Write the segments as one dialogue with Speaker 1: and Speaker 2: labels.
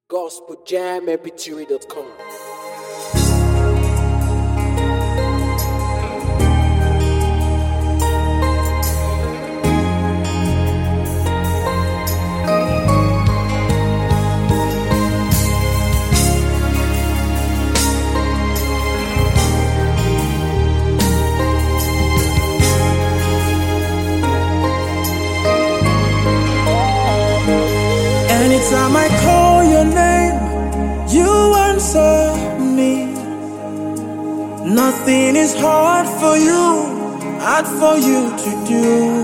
Speaker 1: gospeljammpg.com.
Speaker 2: Anytime I call your name, you answer me. Nothing is hard for you to do.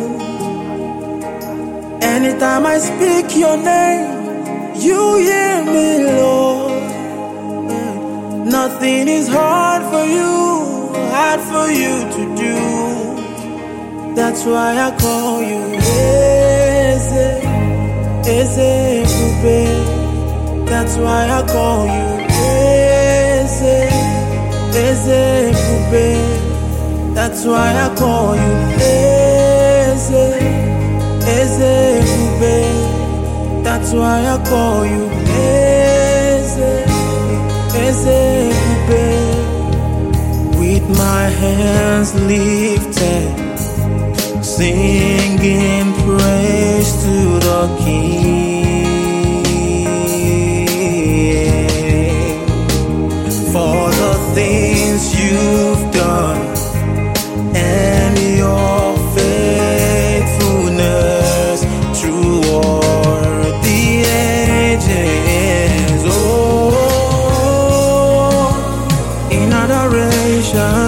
Speaker 2: Anytime I speak your name, you hear me, Lord. Nothing is hard for you to do. That's why I call you Eze Ebube. That's why I call you Eze Ebube. That's why I call you Eze Ebube. That's why I call you Eze Ebube. With my hands lifted, singing praise to the King for the things you've done and your faithfulness toward the ages. Oh, in adoration.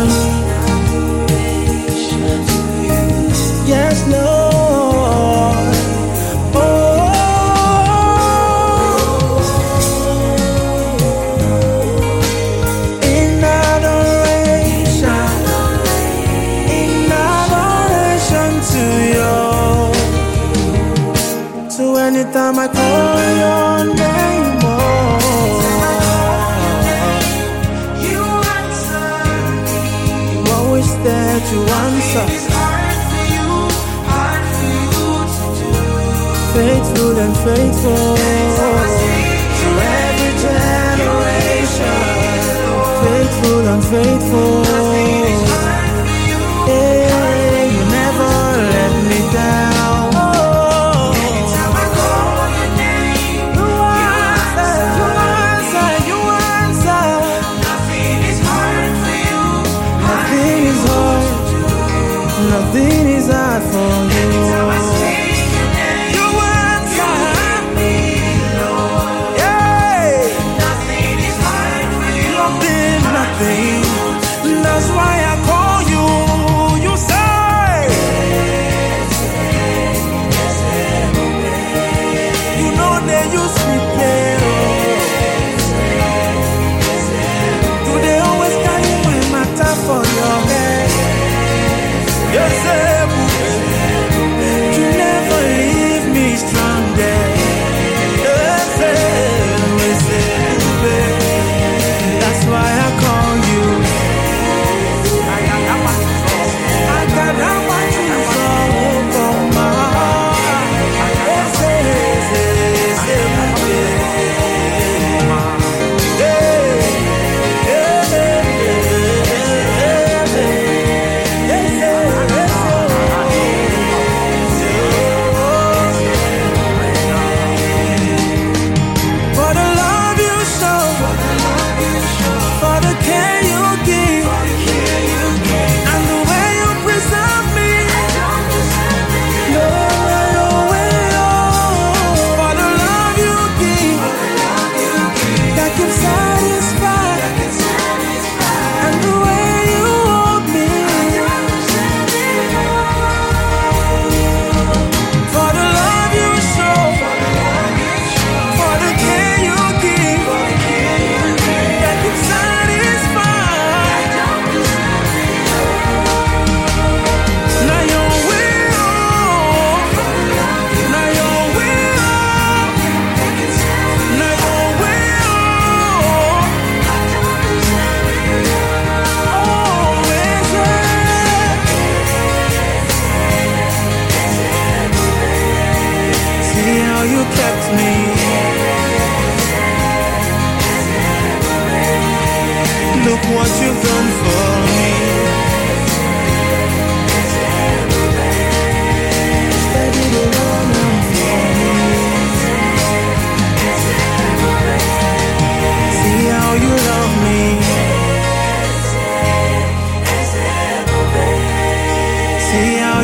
Speaker 2: Yes, Lord. Oh, in adoration to you. So anytime I call your name, oh, you answer. You're always there to answer. Faithful and faithful to every generation. Faithful and faithful. Hey, you never let me down. Anytime I call your name, you answer. Nothing is hard for you. Nothing is hard. Nothing is hard for you. Anytime I speak your name,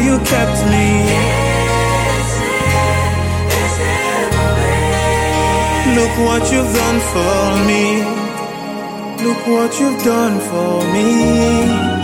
Speaker 2: you kept me. Look what you've done for me. Look what you've done for me.